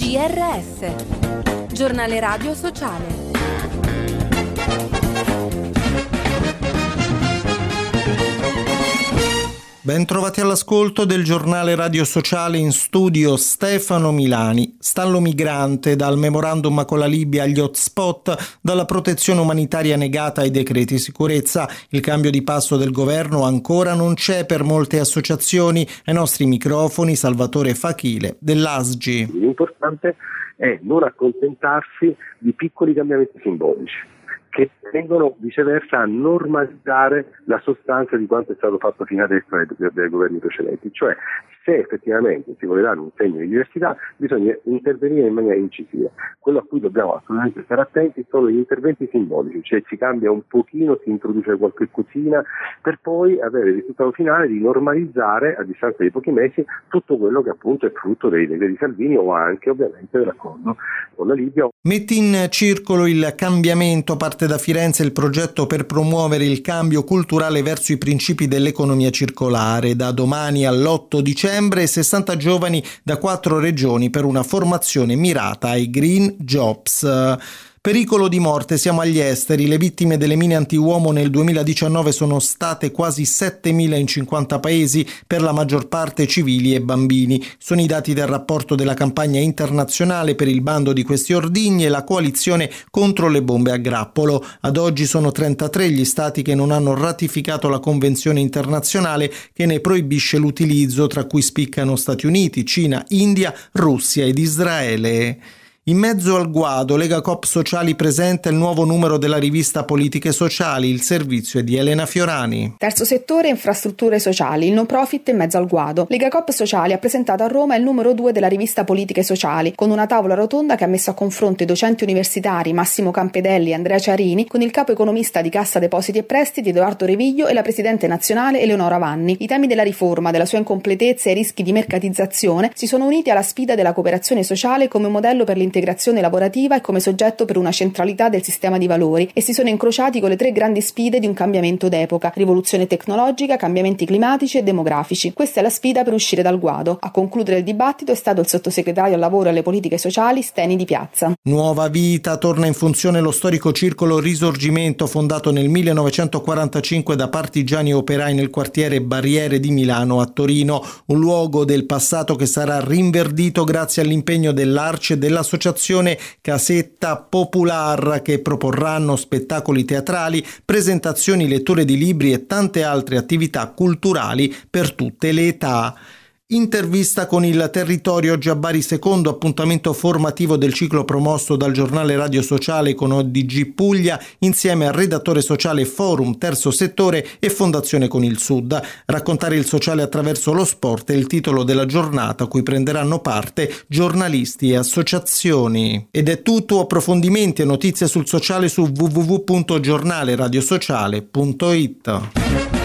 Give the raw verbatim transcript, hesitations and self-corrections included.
G R S, Giornale Radio Sociale. Ben trovati all'ascolto del Giornale Radio Sociale, in studio Stefano Milani. Stallo migrante, dal memorandum con la Libia agli hotspot, dalla protezione umanitaria negata ai decreti sicurezza. Il cambio di passo del governo ancora non c'è per molte associazioni. Ai nostri microfoni Salvatore Fachile dell'A S G I. L'importante è non accontentarsi di piccoli cambiamenti simbolici che tendono viceversa a normalizzare la sostanza di quanto è stato fatto fino adesso dai, dai governi precedenti. Cioè, se effettivamente si vuole dare un segno di diversità, bisogna intervenire in maniera incisiva. Quello a cui dobbiamo assolutamente stare attenti sono gli interventi simbolici, cioè si cambia un pochino, si introduce qualche cosina, per poi avere il risultato finale di normalizzare a distanza di pochi mesi tutto quello che appunto è frutto dei decreti Salvini o anche ovviamente dell'accordo con la Libia. Metti in circolo il cambiamento. Parte da Firenze il progetto per promuovere il cambio culturale verso i principi dell'economia circolare. Da domani all'otto dicembre sessanta giovani da quattro regioni per una formazione mirata ai Green Jobs. Pericolo di morte, siamo agli esteri. Le vittime delle mine antiuomo nel duemiladiciannove sono state quasi settemila in cinquanta paesi, per la maggior parte civili e bambini. Sono i dati del rapporto della campagna internazionale per il bando di questi ordigni e la coalizione contro le bombe a grappolo. Ad oggi sono trentatré gli stati che non hanno ratificato la convenzione internazionale che ne proibisce l'utilizzo, tra cui spiccano Stati Uniti, Cina, India, Russia ed Israele. In mezzo al guado, Legacoop Sociali presenta il nuovo numero della rivista Politiche Sociali. Il servizio è di Elena Fiorani. Terzo settore e infrastrutture sociali, il no profit in mezzo al guado. Legacoop Sociali ha presentato a Roma il numero due della rivista Politiche Sociali, con una tavola rotonda che ha messo a confronto i docenti universitari Massimo Campedelli e Andrea Ciarini con il capo economista di Cassa Depositi e Prestiti Edoardo Reviglio e la presidente nazionale Eleonora Vanni. I temi della riforma, della sua incompletezza e i rischi di mercatizzazione si sono uniti alla sfida della cooperazione sociale come modello per l'integrazione integrazione lavorativa e come soggetto per una centralità del sistema di valori, e si sono incrociati con le tre grandi sfide di un cambiamento d'epoca: rivoluzione tecnologica, cambiamenti climatici e demografici. Questa è la sfida per uscire dal guado. A concludere il dibattito è stato il sottosegretario al lavoro e alle politiche sociali Steni Di Piazza. Nuova vita, torna in funzione lo storico circolo Risorgimento, fondato nel millenovecentoquarantacinque da partigiani operai nel quartiere Barriere di Milano a Torino, un luogo del passato che sarà rinverdito grazie all'impegno dell'Arce e dell'associazione Casetta Popular, che proporranno spettacoli teatrali, presentazioni, letture di libri e tante altre attività culturali per tutte le età. Intervista con il Territorio oggi a Bari, secondo appuntamento formativo del ciclo promosso dal Giornale Radio Sociale con O D G Puglia insieme al redattore sociale Forum Terzo Settore e Fondazione Con il Sud. Raccontare il sociale attraverso lo sport è il titolo della giornata a cui prenderanno parte giornalisti e associazioni. Ed è tutto. Approfondimenti e notizie sul sociale su w w w punto giornale radio sociale punto i t.